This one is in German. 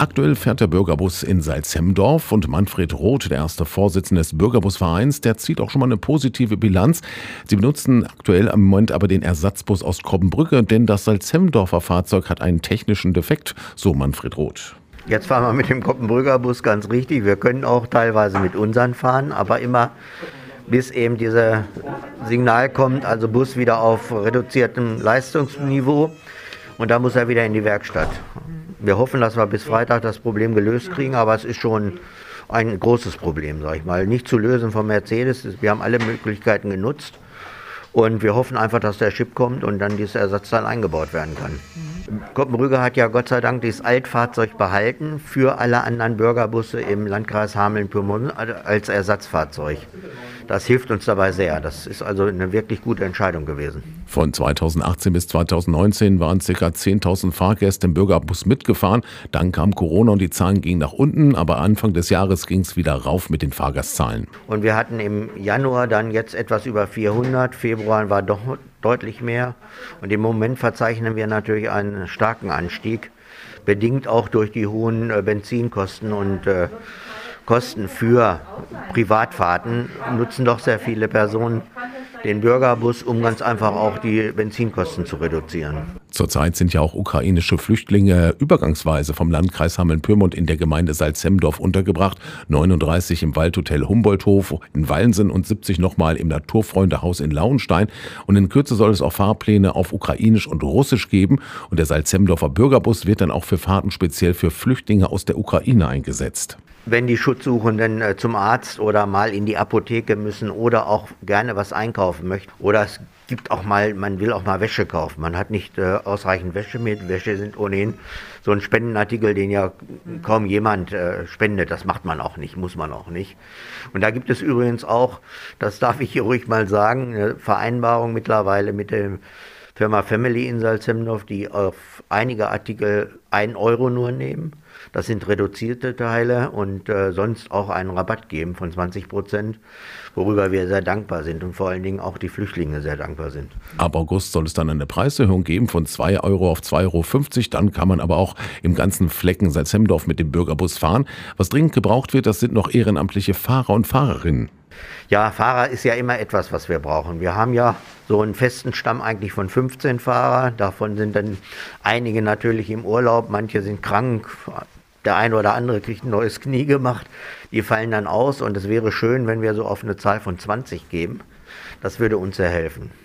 Aktuell fährt der Bürgerbus in Salzhemdorf und Manfred Roth, der erste Vorsitzende des Bürgerbusvereins, der zieht auch schon mal eine positive Bilanz. Sie benutzen aktuell im Moment aber den Ersatzbus aus Krobbenbrücke, denn das Salzhemdorfer Fahrzeug hat einen technischen Defekt, so Manfred Roth. Jetzt fahren wir mit dem Krobbenbrücker Bus ganz richtig. Wir können auch teilweise mit unseren fahren, aber immer bis eben dieses Signal kommt, also Bus wieder auf reduziertem Leistungsniveau. Und da muss er wieder in die Werkstatt. Wir hoffen, dass wir bis Freitag das Problem gelöst kriegen, aber es ist schon ein großes Problem, sage ich mal. Nicht zu lösen von Mercedes. Wir haben alle Möglichkeiten genutzt und wir hoffen einfach, dass der Chip kommt und dann dieses Ersatzteil eingebaut werden kann. Krobbenbrügge hat ja Gott sei Dank dieses Altfahrzeug behalten für alle anderen Bürgerbusse im Landkreis Hameln-Pyrmont als Ersatzfahrzeug. Das hilft uns dabei sehr. Das ist also eine wirklich gute Entscheidung gewesen. Von 2018 bis 2019 waren ca. 10.000 Fahrgäste im Bürgerbus mitgefahren. Dann kam Corona und die Zahlen gingen nach unten, aber Anfang des Jahres ging es wieder rauf mit den Fahrgastzahlen. Und wir hatten im Januar dann jetzt etwas über 400, Februar war doch deutlich mehr. Und im Moment verzeichnen wir natürlich einen starken Anstieg, bedingt auch durch die hohen Benzinkosten und Kosten für Privatfahrten nutzen doch sehr viele Personen den Bürgerbus, um ganz einfach auch die Benzinkosten zu reduzieren. Zurzeit sind ja auch ukrainische Flüchtlinge übergangsweise vom Landkreis Hameln-Pyrmont in der Gemeinde Salzhemdorf untergebracht. 39 im Waldhotel Humboldthof in Wallensen und 70 nochmal im Naturfreundehaus in Lauenstein. Und in Kürze soll es auch Fahrpläne auf Ukrainisch und Russisch geben. Und der Salzhemdorfer Bürgerbus wird dann auch für Fahrten speziell für Flüchtlinge aus der Ukraine eingesetzt. Wenn die Schutzsuchenden zum Arzt oder mal in die Apotheke müssen oder auch gerne was einkaufen möchten. Oder es gibt auch mal, man will auch mal Wäsche kaufen. Man hat nicht ausreichend Wäsche mit. Wäsche sind ohnehin so ein Spendenartikel, den ja kaum jemand spendet. Das macht man auch nicht, muss man auch nicht. Und da gibt es übrigens auch, das darf ich hier ruhig mal sagen, eine Vereinbarung mittlerweile mit der Firma Family in Salzhemdorf, die auf einige Artikel 1 Euro nur nehmen. Das sind reduzierte Teile und sonst auch einen Rabatt geben von 20%, worüber wir sehr dankbar sind und vor allen Dingen auch die Flüchtlinge sehr dankbar sind. Ab August soll es dann eine Preiserhöhung geben von 2 Euro auf 2,50 Euro. Dann kann man aber auch im ganzen Flecken Salzhemdorf mit dem Bürgerbus fahren. Was dringend gebraucht wird, das sind noch ehrenamtliche Fahrer und Fahrerinnen. Ja, Fahrer ist ja immer etwas, was wir brauchen. Wir haben ja so einen festen Stamm eigentlich von 15 Fahrern. Davon sind dann einige natürlich im Urlaub, manche sind krank. Der eine oder andere kriegt ein neues Knie gemacht. Die fallen dann aus und es wäre schön, wenn wir so auf eine Zahl von 20 geben. Das würde uns sehr helfen.